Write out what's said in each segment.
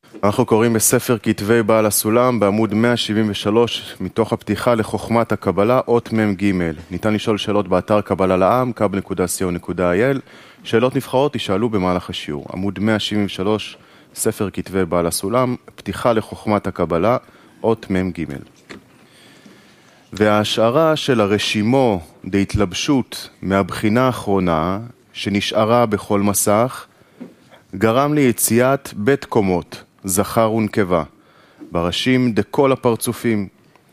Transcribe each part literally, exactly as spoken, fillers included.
אנחנו קוראים בספר כתבי בעל הסולם בעמוד מאה שבעים ושלוש מתוך הפתיחה לחוכמת הקבלה אות מם ג'. ניתן לשאול שאלות באתר קבלה לעם קאב נקודה סי או נקודה איי אל. שאלות נבחרות ישאלו במהלך השיעור. עמוד מאה שבעים ושלוש ספר כתבי בעל הסולם פתיחה לחוכמת הקבלה אות מם ג'. וההשערה של הרשימו דהתלבשות מהבחינה האחרונה שנשארה בכל מסך גרם ליציאת בית קומות זכר ונקבה בראשים דכל הפרצופים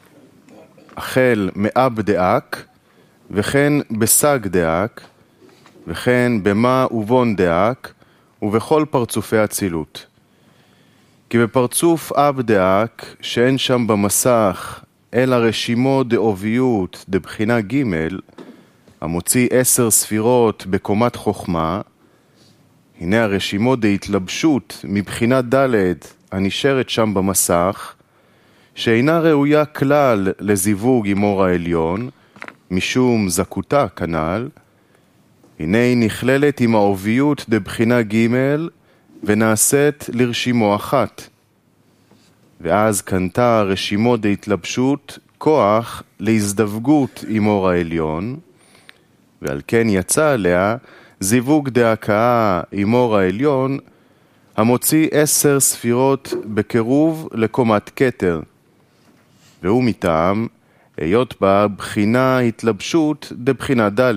החל מאב דאק וכן בסג דאק וכן במה ובון דאק ובכל פרצופי הצילות. כי בפרצוף אב דאק שאין שם במסך אלא רשימו דאוביות דבחינה ג' המוציא עשר ספירות בקומת חוכמה, הנה הרשימו דהתלבשות מבחינת ד' הנשארת שם במסך, שאינה ראויה כלל לזיווג עם אור העליון, משום זכותה כנ"ל, הנה היא נכללת עם האוביות דבחינה ג' ונעשית לרשימו אחת. ואז קנתה רשימו דהתלבשות כוח להזדווגות עם אור העליון, ועל כן יצא עליה זיווג דהכאה עם אור העליון, המוציא עשר ספירות בקירוב לקומת כתר. והוא מטעם, היות בה בחינה התלבשות דבחינה ד'.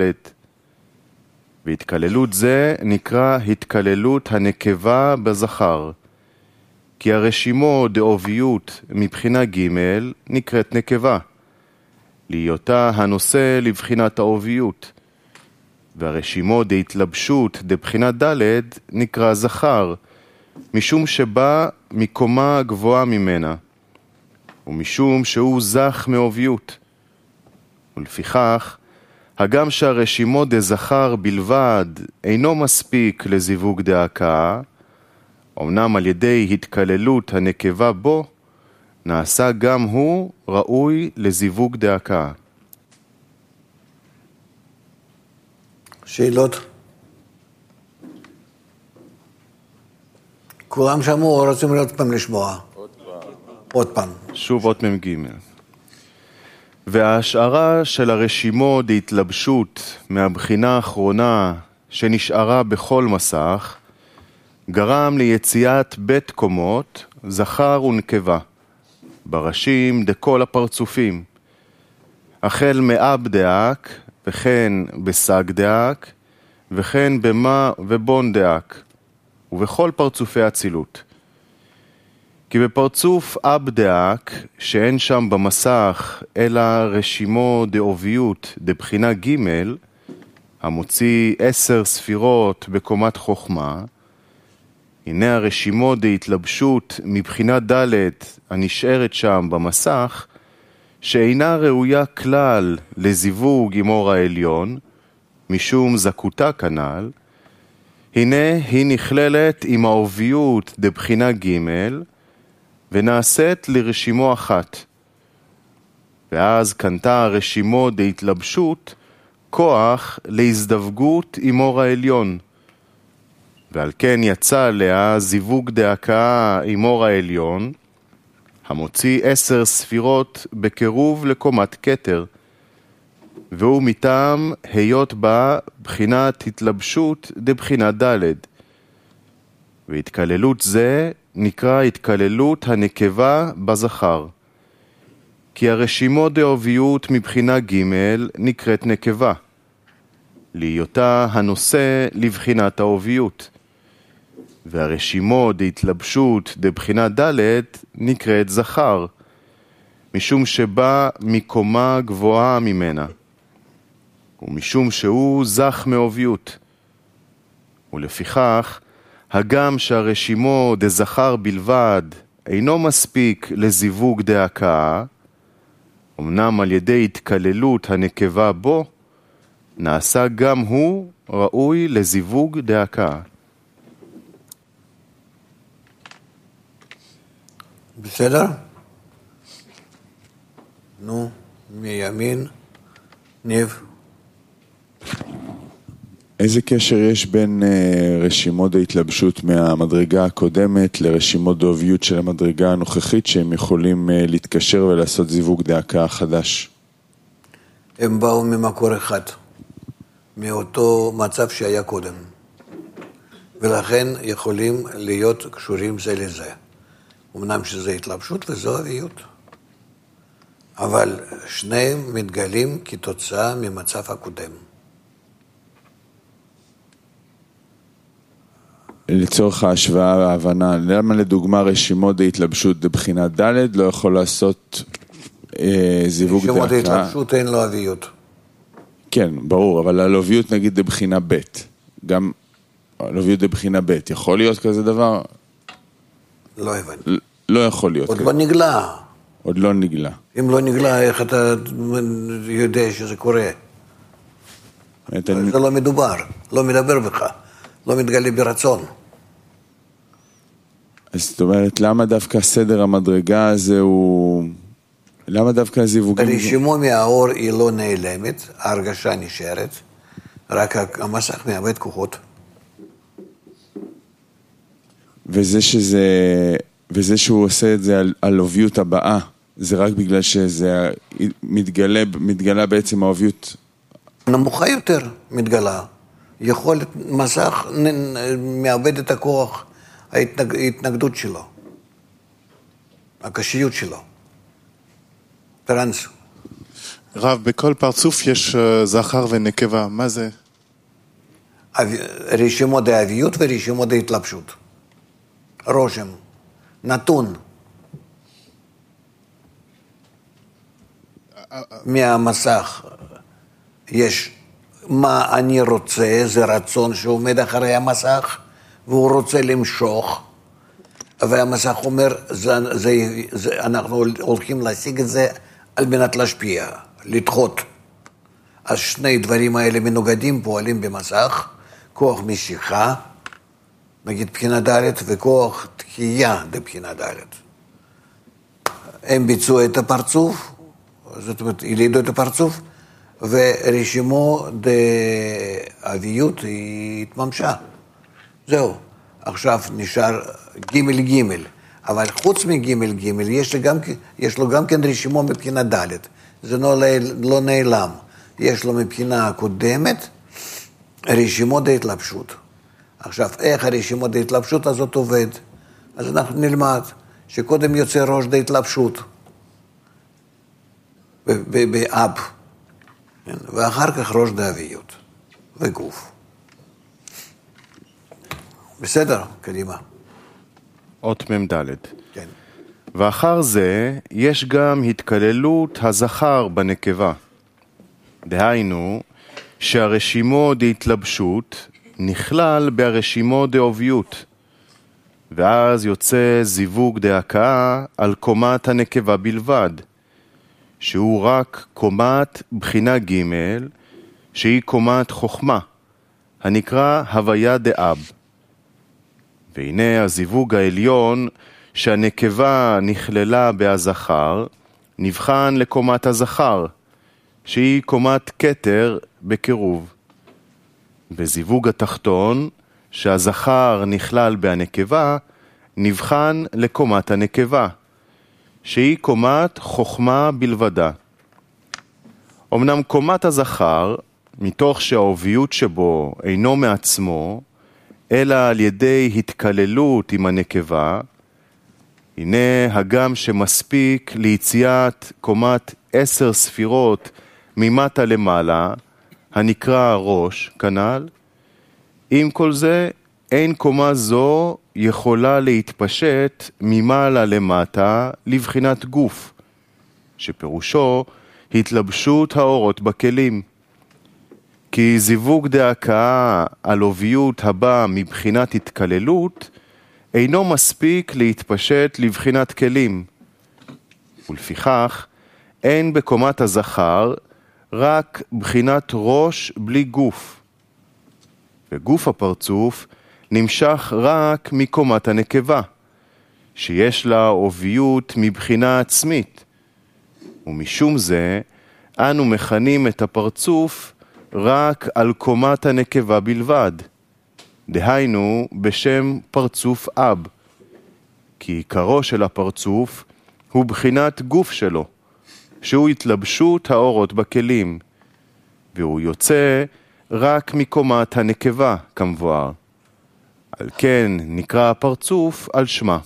והתקללות זה נקרא התקללות הנקבה בזכר. כי הרשימו דאוביות מבחינה ג' נקראת נקבה, להיותה הנושא לבחינת האוביות. והרשימו דהתלבשות דבחינת ד' נקרא זכר, משום שבא מקומה גבוהה ממנה, ומשום שהוא זך מאוביות. ולפיכך, הגם שהרשימו דזכר בלבד אינו מספיק לזיווג דהכאה, אמנם על ידי התקללות הנקבה בו, נעשה גם הוא ראוי לזיווג דהכאה. שאלות? כולם שמעו או רוצים עוד פעם לשמוע? עוד פעם. עוד פעם. שוב אות מם ג'. וההשערה של הרשימו דהתלבשות מהבחינה האחרונה שנשארה בכל מסך, גרם ליציאת בית קומות זכר ונקבה בראשים דכל הפרצופים, החל מאב דאק וכן בסג דאק וכן במה ובון דאק ובכל פרצופי הצילות. כי בפרצוף אב דאק שאין שם במסך אלא רשימו דאוביות דבחינה ג' המוציא עשר ספירות בקומת חוכמה, הנה הרשימו דהתלבשות מבחינת ד' הנשארת שם במסך, שאינה ראויה כלל לזיווג עם אור העליון, משום זכותה כנ"ל, הנה היא נכללת עם האוביות דבחינה ג' ונעשית לרשימו אחת. ואז קנתה הרשימו דהתלבשות כוח להזדווגות עם אור העליון, ועל כן יצא עליה זיווג דהכאה עם אור העליון, המוציא עשר ספירות בקירוב לקומת כתר, והוא מטעם היות בה בחינת התלבשות דבחינת ד'. והתקללות זה נקרא התקללות הנקבה בזכר. כי הרשימו דאוביות מבחינה ג' נקראת נקבה, להיותה הנושא לבחינת האוביות. והרשימו דהתלבשות דבחינת ד' נקראת זכר, משום שבא מקומה גבוהה ממנה, ומשום שהוא זך מאוביות. ולפיכך, הגם שהרשימו דזכר בלבד אינו מספיק לזיווג דהכאה, אמנם על ידי התקללות הנקבה בו, נעשה גם הוא ראוי לזיווג דהכאה. בסדר? נו, מימין, ניב. איזה קשר יש בין uh, רשימות ההתלבשות מהמדרגה הקודמת לרשימות דאוביות של המדרגה הנוכחית שהם יכולים uh, להתקשר ולעשות זיווג דאקה חדש? הם באו ממקור אחד, מאותו מצב שהיה קודם. ולכן יכולים להיות קשורים זה לזה. אמנם שזה התלבשות וזו אביות. אבל שניהם מתגלים כתוצאה ממצב הקודם. לצורך ההשוואה וההבנה, למה לדוגמה רשימות ההתלבשות בבחינת ד' לא יכול לעשות אה, זיווג דאקה? רשימות ההתלבשות אין לו אביות. כן, ברור, אבל הלוביות נגיד לבחינה ב', גם הלוביות לבחינה ב', יכול להיות כזה דבר? לא הבנתי. ל- לא יכול להיות. עוד כזה. לא נגלה. עוד לא נגלה. אם לא נגלה, איך אתה יודע שזה קורה? אתה... זה לא מדובר, לא מדבר בך, לא מתגלה ברצון. אז זאת אומרת, למה דווקא סדר המדרגה הזה הוא... למה דווקא הזיווגים... הרשימו מהאור היא לא נעלמת, ההרגשה נשארת, רק המסך מאבד כוחות. וזה שזה... וזה שהוא עושה את זה על, על אוביות הבאה, זה רק בגלל שזה מתגלה, מתגלה בעצם האוביות... נמוכה יותר מתגלה. יכולת מסך מאבד את הכוח, ההתנג... ההתנגדות שלו, הקשיות שלו. טרנס. רב, בכל פרצוף יש זכר ונקבה, מה זה? רשימות דאביות ורשימות דהתלבשות. רושם, נתון. מהמסך יש מה אני רוצה, זה רצון שעומד אחרי המסך, והוא רוצה למשוך, והמסך אומר, זה, זה, זה, אנחנו הולכים להשיג את זה על מנת להשפיע, לדחות. אז שני דברים האלה מנוגדים פועלים במסך, כוח משיכה, נגיד בחינה ד' וכוח תחייה בבחינה ד'. הם ביצעו את הפרצוף, זאת אומרת, הלידו את הפרצוף, ורשימו דאביות היא התממשה. זהו. עכשיו נשאר ג' ג', אבל חוץ מג' ג' יש, גם, יש לו גם כן רשימו מבחינה ד'. זה לא, לא נעלם. יש לו מבחינה הקודמת רשימות דהתלבשות. עכשיו, איך הרשימות דהתלבשות הזאת עובד? אז אנחנו נלמד שקודם יוצא ראש דהתלבשות באב, ואחר כך ראש דאביות וגוף. בסדר, קדימה. אות מ"ד. כן. ואחר זה יש גם התקללות הזכר בנקבה. דהיינו שהרשימו דהתלבשות נכלל ברשימו דאוביות, ואז יוצא זיווג דהקאה על קומת הנקבה בלבד, שהוא רק קומת בחינה ג' שהיא קומת חוכמה, הנקרא הוויה דאב. והנה הזיווג העליון שהנקבה נכללה בהזכר, נבחן לקומת הזכר, שהיא קומת כתר בקירוב. וזיווג התחתון, שהזכר נכלל בהנקבה, נבחן לקומת הנקבה, שהיא קומת חוכמה בלבדה. אמנם קומת הזכר, מתוך שהאוביות שבו אינו מעצמו, אלא על ידי התקללות עם הנקבה, הנה הגם שמספיק ליציאת קומת עשר ספירות ממטה למעלה, הנקרא ראש, כנ"ל, עם כל זה אין קומה זו יכולה להתפשט ממעלה למטה לבחינת גוף, שפירושו התלבשות האורות בכלים. כי זיווג דהקאה על אוביות הבא מבחינת התקללות, אינו מספיק להתפשט לבחינת כלים. ולפיכך, אין בקומת הזכר רק בחינת ראש בלי גוף. וגוף הפרצוף נמשך רק מקומת הנקבה, שיש לה אוביות מבחינה עצמית. ומשום זה, אנו מכנים את הפרצוף רק על קומת הנקבה בלבד, דהיינו בשם פרצוף אב, כי עיקרו של הפרצוף הוא בחינת גוף שלו, שהוא התלבשות האורות בכלים, והוא יוצא רק מקומת הנקבה כמבואר. על כן נקרא הפרצוף על שמה.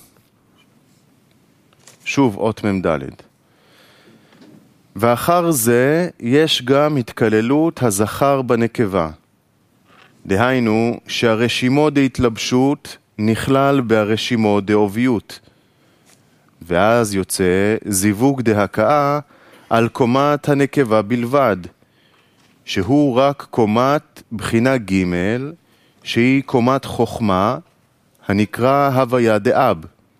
שוב אות ממד'. ואחר זה יש גם התקללות הזכר בנקבה. דהיינו שהרשימו דהתלבשות נכלל בהרשימו דאוביות. ואז יוצא זיווג דהקאה על קומת הנקבה בלבד, שהוא רק קומת בחינה ג' שהיא קומת חוכמה, הנקרא הוויה דאב.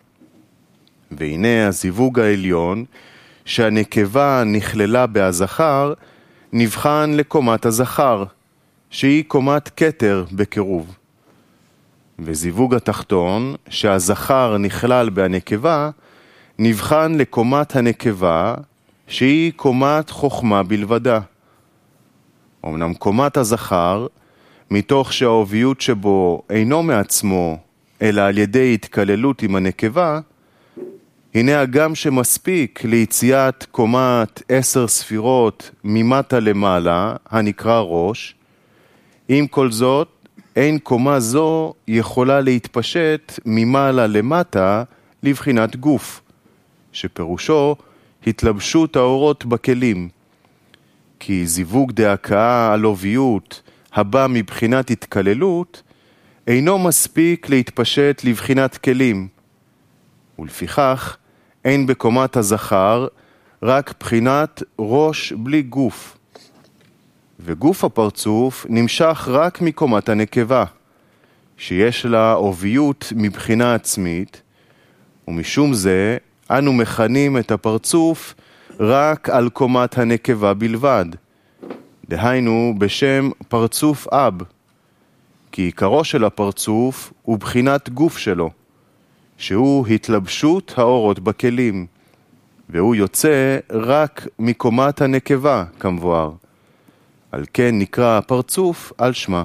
והנה הזיווג העליון, שהנקבה נכללה בהזכר, נבחן לקומת הזכר, שהיא קומת כתר בקירוב. וזיווג התחתון, שהזכר נכלל בהנקבה, נבחן לקומת הנקבה, שהיא קומת חוכמה בלבדה. אמנם קומת הזכר, מתוך שהאוביות שבו אינו מעצמו, אלא על ידי התקללות עם הנקבה, הנה הגם שמספיק ליציאת קומת עשר ספירות ממטה למעלה, הנקרא ראש, עם כל זאת, אין קומה זו יכולה להתפשט ממעלה למטה לבחינת גוף, שפירושו התלבשות האורות בכלים, כי זיווג דהקאה על אוביות הבא מבחינת התקללות, אינו מספיק להתפשט לבחינת כלים, ולפיכך אין בקומת הזכר רק בחינת ראש בלי גוף, וגוף הפרצוף נמשך רק מקומת הנקבה, שיש לה אוביות מבחינה עצמית, ומשום זה אנו מכנים את הפרצוף רק על קומת הנקבה בלבד, דהיינו בשם פרצוף אב, כי עיקרו של הפרצוף הוא בחינת גוף שלו, שהוא התלבשות האורות בכלים, והוא יוצא רק מקומת הנקבה כמבואר. על כן נקרא הפרצוף על שמה.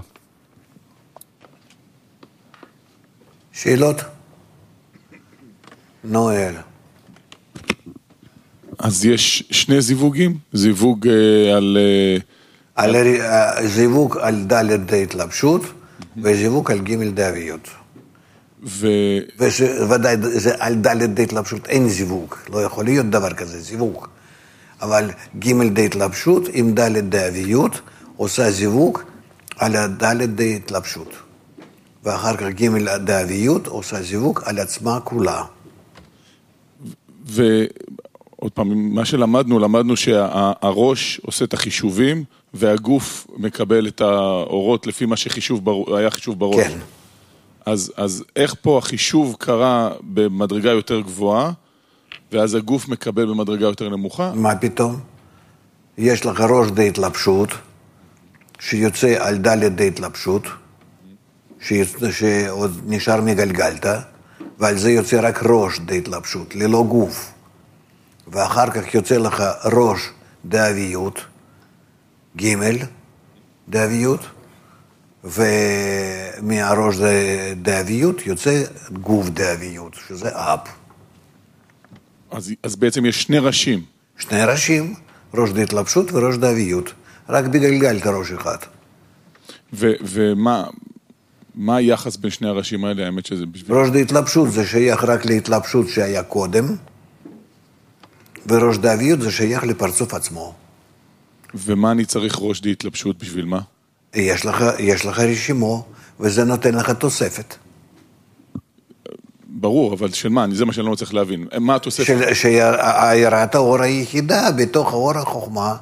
שאלות? נואל. אז יש שני זיווגים? זיווג אה, על... אה, על... על... זיווג על ד' דהתלבשות, וזיווג על ג' דאביות. ו... וודאי, על ד' דהתלבשות אין זיווג, לא יכול להיות דבר כזה, זיווג. אבל ג' דהתלבשות עם ד' דאביות עושה זיווג על הד' דהתלבשות. ואחר כך ג' דאביות עושה זיווג על עצמה כולה. ועוד פעם, מה שלמדנו, למדנו שהראש עושה את החישובים, והגוף מקבל את האורות לפי מה שחישוב בר... היה חישוב בראש. כן. אז, אז איך פה החישוב קרה במדרגה יותר גבוהה, ואז הגוף מקבל במדרגה יותר נמוכה? מה פתאום? יש לך ראש דהתלבשות, שיוצא על ד' דהתלבשות, שעוד נשאר מגלגלתא, ועל זה יוצא רק ראש דהתלבשות, ללא גוף. ואחר כך יוצא לך ראש דאביות, ג' דאביות, ומהראש דאביות יוצא גוף דאביות, שזה אב. אז, אז בעצם יש שני ראשים. שני ראשים, ראש דהתלבשות וראש דאביות, רק בגלגלתא ראש אחד. ו, ומה מה היחס בין שני הראשים האלה? האמת שזה בשביל... ראש דהתלבשות זה שייך רק להתלבשות שהיה קודם, וראש דאביות זה שייך לפרצוף עצמו. ומה אני צריך ראש דהתלבשות בשביל מה? יש לך, יש לך רשימו, וזה נותן לך תוספת. ברור, אבל של מה? זה מה שאני לא צריך להבין. מה התוספת? של, שהעירת האור היחידה בתוך האור החוכמה.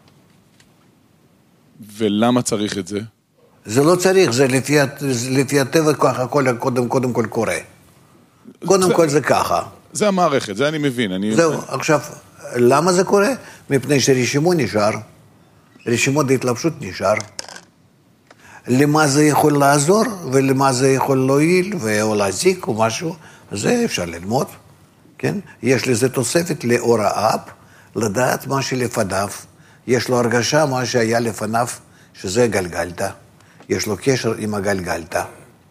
ולמה צריך את זה? זה לא צריך, זה לפי, לפי הטבע ככה, קודם, קודם כל קורה. קודם זה, כל זה ככה. זה המערכת, זה אני מבין. אני... זהו, עכשיו, למה זה קורה? מפני שרשימו נשאר, רשימו דהתלבשות נשאר. למה זה יכול לעזור, ולמה זה יכול להועיל, או להזיק, או משהו, זה אפשר ללמוד, כן? יש לזה תוספת לאור האב, לדעת מה שלפניו, יש לו הרגשה מה שהיה לפניו, שזה גלגלתא, יש לו קשר עם הגלגלתא.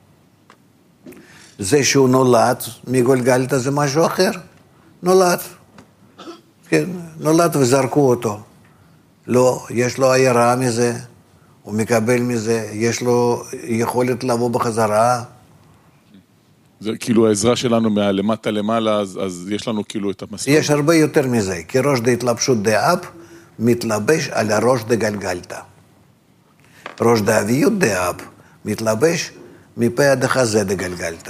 זה שהוא נולד מגולגלתא זה משהו אחר. נולד. כן, נולד וזרקו אותו. לא, יש לו עיירה מזה, הוא מקבל מזה, יש לו יכולת לבוא בחזרה. זה כאילו העזרה שלנו מהלמטה למעלה, אז, אז יש לנו כאילו את המסלול. יש הרבה יותר מזה, כי ראש דהתלבשות דאב מתלבש על הראש דגלגלתא. ראש דאביות דאב מתלבש מפה עד החזה דגלגלתא.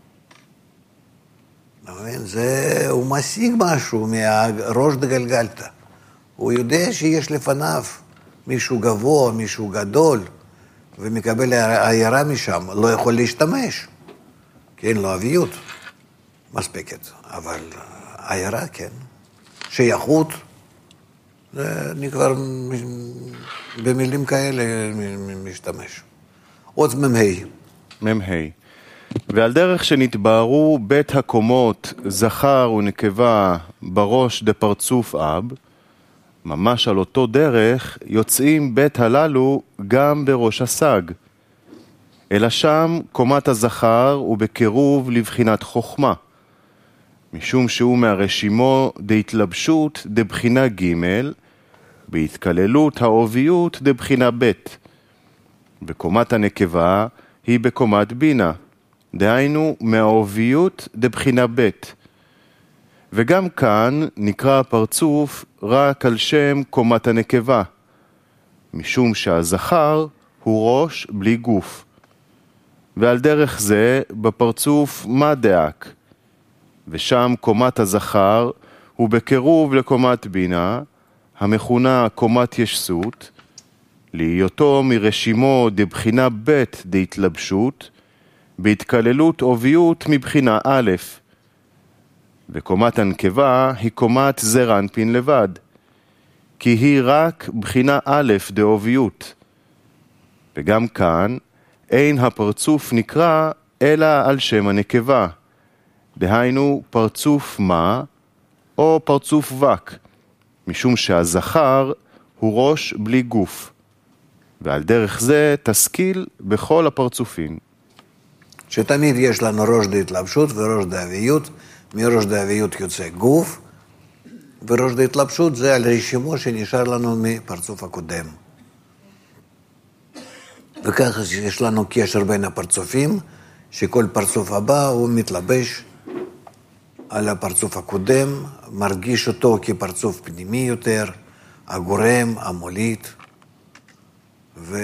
זה, הוא משיג משהו מהראש דגלגלתא. הוא יודע שיש לפניו מישהו גבוה, מישהו גדול, ומקבל העירה משם, לא יכול להשתמש. כי אין לו אביות מספקת, אבל העירה כן. שייכות, אני כבר במילים כאלה משתמש. עוד ממהי. ממהי. ועל דרך שנתבהרו בית הקומות, זכר ונקבה בראש דפרצוף אב, ממש על אותו דרך יוצאים בית הללו גם בראש הסג. אלא שם קומת הזכר הוא בקירוב לבחינת חוכמה, משום שהוא מהרשימו דהתלבשות דבחינה ג' בהתכללות האוביות דבחינה ב', וקומת הנקבה היא בקומת בינה, דהיינו מהאוביות דבחינה ב'. וגם כאן נקרא הפרצוף רק על שם קומת הנקבה, משום שהזכר הוא ראש בלי גוף. ועל דרך זה בפרצוף מה דאק, ושם קומת הזכר הוא בקירוב לקומת בינה, המכונה קומת ישסות, להיותו מרשימו דבחינה ב' דהתלבשות, בהתכללות אוביות מבחינה א', וקומת הנקבה היא קומת זר אנפין לבד, כי היא רק בחינה א' דאוביות. וגם כאן אין הפרצוף נקרא אלא על שם הנקבה, דהיינו פרצוף מה או פרצוף וק, משום שהזכר הוא ראש בלי גוף, ועל דרך זה תשכיל בכל הפרצופים. שתמיד יש לנו ראש דהתלבשות וראש דאביות, מראש דאביות יוצא גוף, וראש דהתלבשות זה על רשימו שנשאר לנו מפרצוף הקודם. וככה יש לנו קשר בין הפרצופים, שכל פרצוף הבא הוא מתלבש על הפרצוף הקודם, מרגיש אותו כפרצוף פנימי יותר, הגורם, המוליט, וכך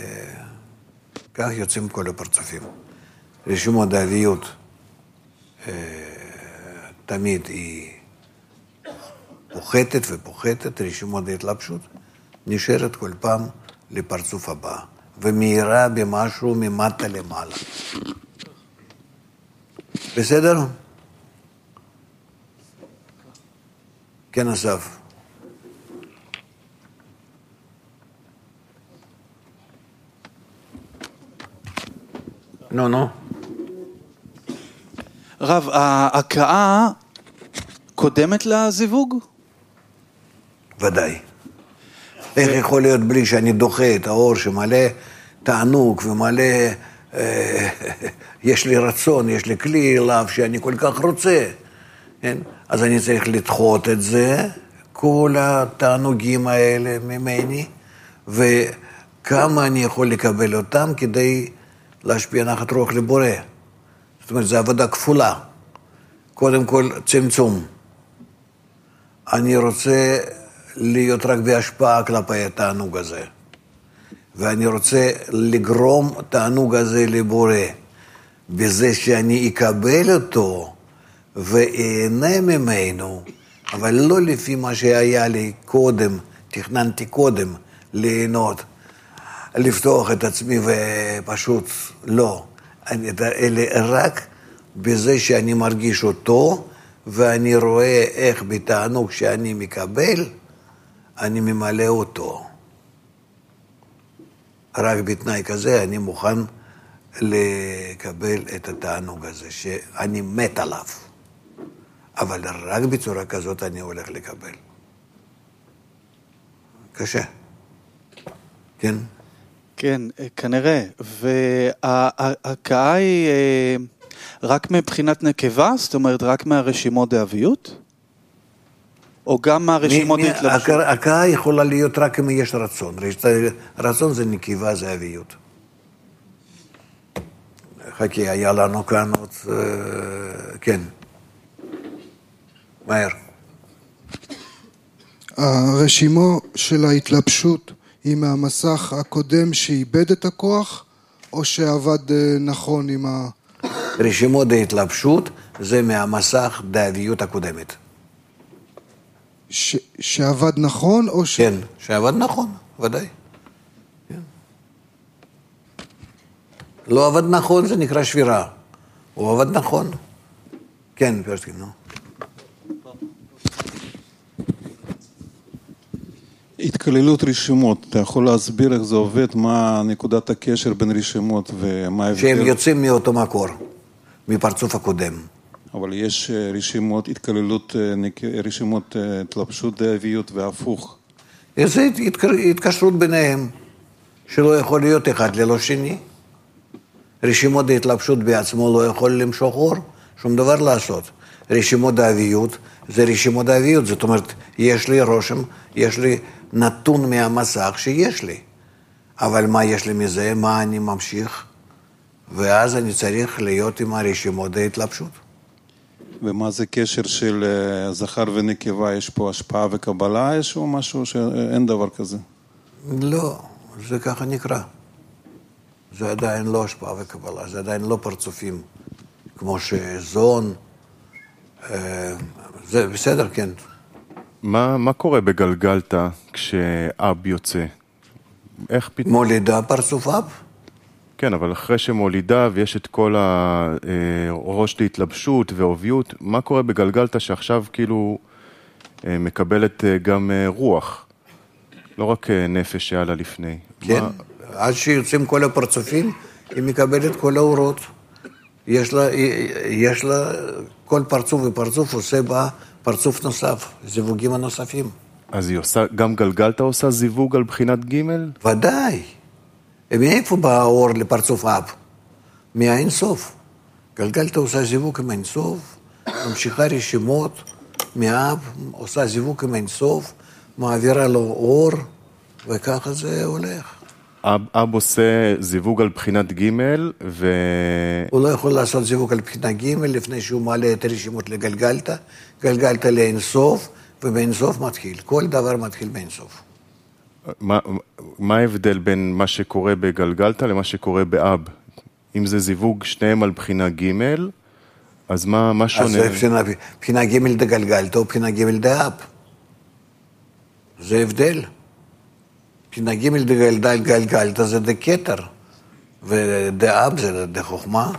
יוצאים כל הפרצופים. רשימו דאביות תמיד היא פוחתת ופוחתת, רשימו דהתלבשות נשארת כל פעם לפרצוף הבא. ומהירה במשהו ממטה למעלה. בסדר? כן, אסף. נו, נו. רב, ההקאה קודמת לזיווג? ודאי. איך יכול להיות בלי שאני דוחה את האור שמלא תענוג ומלא, אה, יש לי רצון, יש לי כלי אליו שאני כל כך רוצה, כן? אז אני צריך לדחות את זה, כל התענוגים האלה ממני, וכמה אני יכול לקבל אותם כדי להשפיע נחת רוח לבורא. זאת אומרת, זו עבודה כפולה. קודם כל, צמצום. אני רוצה להיות רק בהשפעה כלפי התענוג הזה. ואני רוצה לגרום תענוג הזה לבורא, בזה שאני אקבל אותו ואהנה ממנו, אבל לא לפי מה שהיה לי קודם, תכננתי קודם ליהנות, לפתוח את עצמי ופשוט לא. אלא רק בזה שאני מרגיש אותו, ואני רואה איך בתענוג שאני מקבל, אני ממלא אותו. רק בתנאי כזה אני מוכן לקבל את התענוג הזה, שאני מת עליו. אבל רק בצורה כזאת אני הולך לקבל. קשה. כן? כן, כנראה. וההקאה היא רק מבחינת נקבה? זאת אומרת, רק מהרשימות דאביות? או גם מהרשימות התלבשות? ההקאה יכולה להיות רק אם יש רצון. רצון זה נקבה, זה אביות. חכי, היה לנו כאן עוד... כן. מהר. הרשימו של ההתלבשות היא מהמסך הקודם שאיבד את הכוח, או שעבד נכון עם ה... רשימו דהתלבשות זה מהמסך דאביות הקודמת. ש... שעבד נכון, או ש... כן, שעבד נכון, ודאי. כן. לא עבד נכון, זה נקרא שבירה. הוא עבד נכון. כן, פרשקין, נו. התכללות רשימות, אתה יכול להסביר איך זה עובד, מה נקודת הקשר בין רשימות ומה ההבדל? שהם יוצאים מאותו מקור, מפרצוף הקודם. אבל יש רשימות, התכללות, רשימות התלבשות דאביות והפוך. יש התקשרות ביניהם, שלא יכול להיות אחד ללא שני. רשימות ההתלבשות בעצמו לא יכול למשוך אור, שום דבר לעשות. רשימות דאביות זה רשימות דאביות, זאת אומרת, יש לי רושם, יש לי נתון מהמסך שיש לי. אבל מה יש לי מזה, מה אני ממשיך, ואז אני צריך להיות עם הרשימות ההתלבשות. ומה זה קשר של זכר ונקבה? יש פה השפעה וקבלה? יש פה משהו שאין דבר כזה? לא, זה ככה נקרא. זה עדיין לא השפעה וקבלה, זה עדיין לא פרצופים, כמו שזון, זה בסדר, כן. מה, מה קורה בגלגלתא כשאב יוצא? איך פתאום? מולידה פרצוף אב? כן, אבל אחרי שמולידה ויש את כל הראש להתלבשות ועוביות, מה קורה בגלגלתא שעכשיו כאילו מקבלת גם רוח? לא רק נפש שהיה לה לפני. כן, מה... עד שיוצאים כל הפרצופים, היא מקבלת כל האורות. יש לה, יש לה, כל פרצוף ופרצוף עושה בה פרצוף נוסף, זיווגים הנוספים. אז היא עושה, גם גלגלתא עושה זיווג על בחינת ג'? ודאי. מאיפה בא האור לפרצוף אב? מהאינסוף. גלגלתא עושה זיווג עם האינסוף, ממשיכה רשימות מאב, עושה זיווג עם האינסוף, מעבירה לו אור, וככה זה הולך. אב, אב עושה זיווג על בחינת ג' ו... הוא לא יכול לעשות זיווג על בחינת ג' לפני שהוא מעלה את הרשימות לגלגלתא, גלגלתא לאינסוף, ובאינסוף מתחיל. כל דבר מתחיל באינסוף. מה, מה ההבדל בין מה שקורה בגלגלתא למה שקורה באב? אם זה זיווג שניהם על בחינה ג', אז מה, מה שונה? אז זה בחינה ג' דגלגלתא או בחינה ג' דאב. זה הבדל. בחינה ג' דגלגלתא זה דקטר, ודאב זה דחוכמה.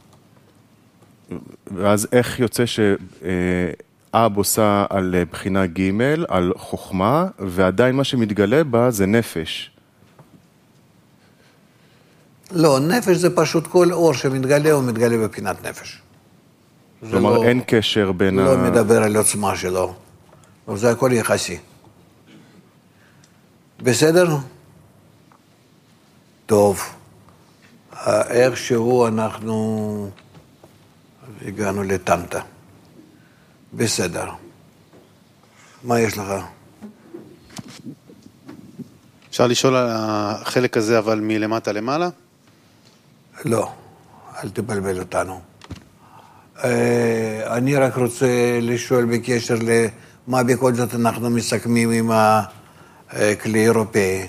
ואז איך יוצא שאב עושה על בחינה ג' על חוכמה, ועדיין מה שמתגלה בה זה נפש? לא, נפש זה פשוט כל אור שמתגלה, הוא מתגלה בבחינת נפש. כלומר, לא, אין קשר בין לא ה... לא מדבר על עוצמה שלו. זה הכל יחסי. בסדר? טוב. איכשהו אנחנו הגענו לטנטה. בסדר. מה יש לך? אפשר לשאול על החלק הזה, אבל מלמטה למעלה? לא, אל תבלבל אותנו. אני רק רוצה לשאול בקשר למה בכל זאת אנחנו מסכמים עם הכלי אירופאי.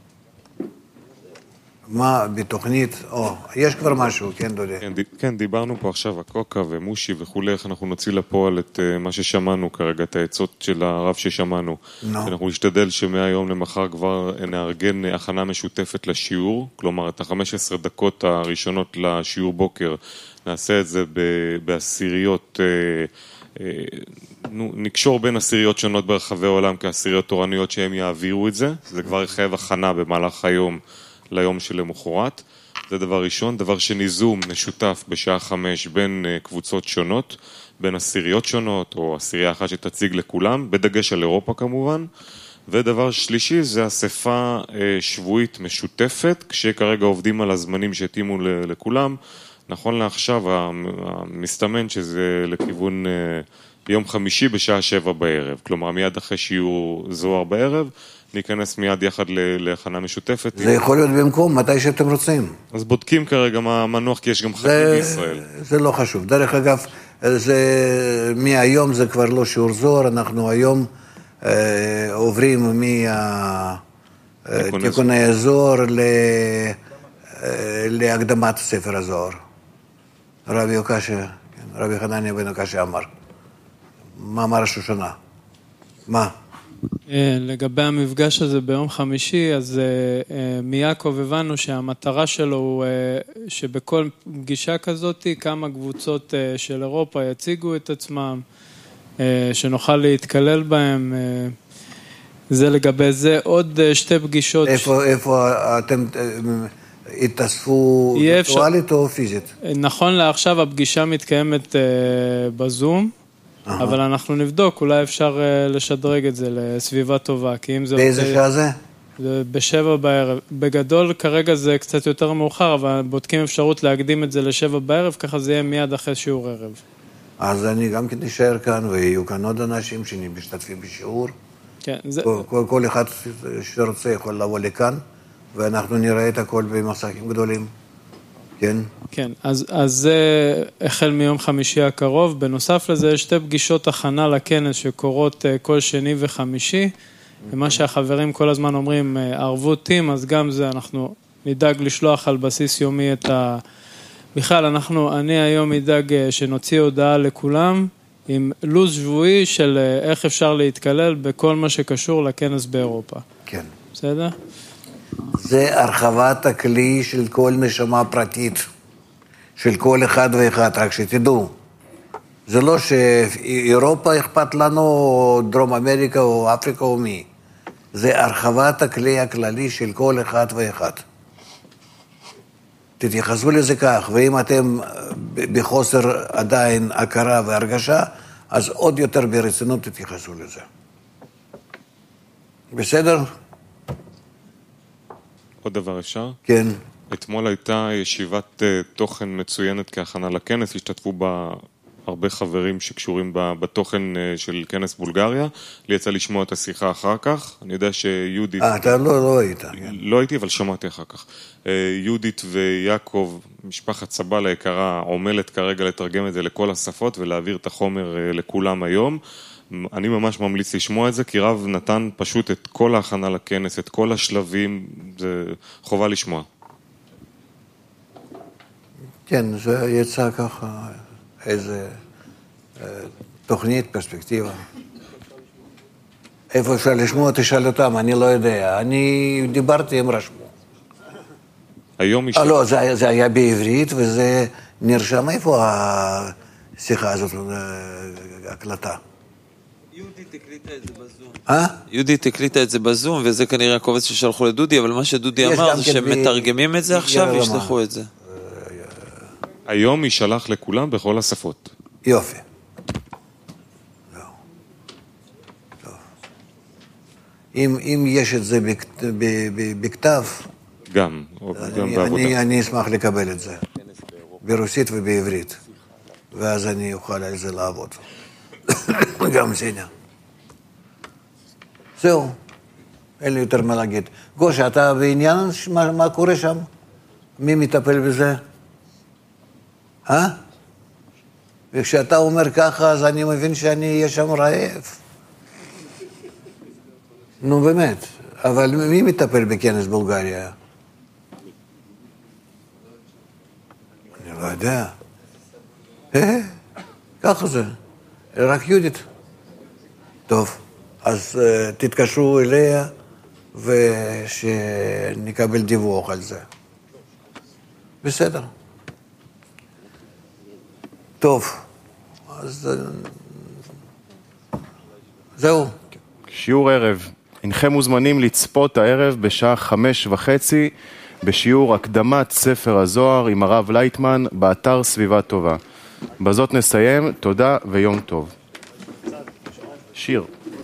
מה בתוכנית, או, יש כבר משהו, כן דודי? כן, כן, דיברנו פה עכשיו, הקוקה ומושי וכולי, איך אנחנו נוציא לפועל את uh, מה ששמענו כרגע, את העצות של הרב ששמענו. No. אנחנו נשתדל שמהיום למחר כבר נארגן הכנה משותפת לשיעור, כלומר את ה-חמש עשרה דקות הראשונות לשיעור בוקר, נעשה את זה בעשיריות, uh, uh, נו, נקשור בין עשיריות שונות ברחבי העולם כעשיריות תורניות שהם יעבירו את זה, זה כבר יחייב הכנה במהלך היום, ליום של למחרת, זה דבר ראשון. דבר שני, זום משותף בשעה חמש בין קבוצות שונות, בין עשיריות שונות או עשירייה אחת שתציג לכולם, בדגש על אירופה כמובן, ודבר שלישי זה אספה שבועית משותפת, כשכרגע עובדים על הזמנים שהתאימו לכולם. נכון לעכשיו, המסתמן שזה לכיוון יום חמישי בשעה שבע בערב, כלומר מיד אחרי שיעור זוהר בערב, ניכנס מיד יחד להכנה משותפת. זה יכול להיות במקום, מתי שאתם רוצים. אז בודקים כרגע מה המנוח, כי יש גם חגים בישראל. זה לא חשוב. דרך אגב, זה, מהיום זה כבר לא שיעור זוהר, אנחנו היום אה, עוברים מתיקוני הזוהר ל, אה, להקדמת ספר הזוהר. רבי יוקשה, רבי חנניה בן יוקשה אמר. מה אמר השושנה? מה? לגבי המפגש הזה ביום חמישי, אז מיעקב הבנו שהמטרה שלו הוא שבכל פגישה כזאת כמה קבוצות של אירופה יציגו את עצמם, שנוכל להתקלל בהם. זה לגבי זה. עוד שתי פגישות. איפה, איפה אתם התאספו וירטואלית או פיזית? נכון לעכשיו הפגישה מתקיימת בזום. אבל אנחנו נבדוק, אולי אפשר לשדרג את זה לסביבה טובה, כי אם זה... באיזה שעה זה? זה בשבע בערב. בגדול, כרגע זה קצת יותר מאוחר, אבל בודקים אפשרות להקדים את זה לשבע בערב, ככה זה יהיה מיד אחרי שיעור ערב. אז אני גם כן נשאר כאן, ויהיו כאן עוד אנשים שמשתתפים בשיעור. כן, זה... כל, כל אחד שרוצה יכול לבוא לכאן, ואנחנו נראה את הכל במסכים גדולים. כן. כן, אז, אז זה החל מיום חמישי הקרוב. בנוסף לזה יש שתי פגישות הכנה לכנס שקורות כל שני וחמישי. ומה שהחברים כל הזמן אומרים, ערבות טים, אז גם זה אנחנו נדאג לשלוח על בסיס יומי את ה... בכלל, אנחנו, אני היום נדאג שנוציא הודעה לכולם, עם לוז שבועי של איך אפשר להתקלל בכל מה שקשור לכנס באירופה. כן. בסדר? זה הרחבת הכלי של כל נשמה פרטית, של כל אחד ואחד, רק שתדעו. זה לא שאירופה אכפת לנו, או דרום אמריקה, או אפריקה, או מי. זה הרחבת הכלי הכללי של כל אחד ואחד. תתייחסו לזה כך, ואם אתם בחוסר עדיין הכרה והרגשה, אז עוד יותר ברצינות תתייחסו לזה. בסדר? עוד דבר אפשר? כן. אתמול הייתה ישיבת תוכן מצוינת כהכנה לכנס, השתתפו בה הרבה חברים שקשורים בתוכן של כנס בולגריה, לי יצא לשמוע את השיחה אחר כך, אני יודע שיהודית... אה, אתה לא, לא היית. לא הייתי, אבל שמעתי אחר כך. יהודית ויעקב, משפחת סבל היקרה, עומלת כרגע לתרגם את זה לכל השפות ולהעביר את החומר לכולם היום. אני ממש ממליץ לשמוע את זה, כי רב נתן פשוט את כל ההכנה לכנס, את כל השלבים, זה חובה לשמוע. כן, זה יצא ככה איזה תוכנית, פרספקטיבה. איפה אפשר לשמוע, תשאל אותם, אני לא יודע. אני דיברתי, הם רשמו. היום יש... לא, זה, זה היה בעברית, וזה נרשם. איפה השיחה הזאת, הקלטה? יהודית הקליטה את זה בזום. אה? יהודית הקליטה את זה בזום, וזה כנראה הקובץ ששלחו לדודי, אבל מה שדודי אמר זה שמתרגמים את זה עכשיו וישלחו את זה. היום יישלח לכולם בכל השפות. יופי. אם, אם יש את זה בכתב, גם, גם בעבודה. אני, אני אשמח לקבל את זה, ברוסית ובעברית, ואז אני אוכל על זה לעבוד. גם זינה. זהו, אין לי יותר מה להגיד. גושה, אתה בעניין מה, מה קורה שם? מי מטפל בזה? אה? וכשאתה אומר ככה, אז אני מבין שאני אהיה שם רעב. נו באמת, אבל מי מטפל בכנס בולגריה? אני לא יודע. אה, ככה זה. רק יהודית. טוב, אז uh, תתקשרו אליה ושנקבל דיווח על זה. בסדר. טוב, אז זהו. שיעור ערב. אינכם מוזמנים לצפות הערב בשעה חמש וחצי בשיעור הקדמת ספר הזוהר עם הרב לייטמן באתר סביבה טובה. בזאת נסיים, תודה ויום טוב. שיר.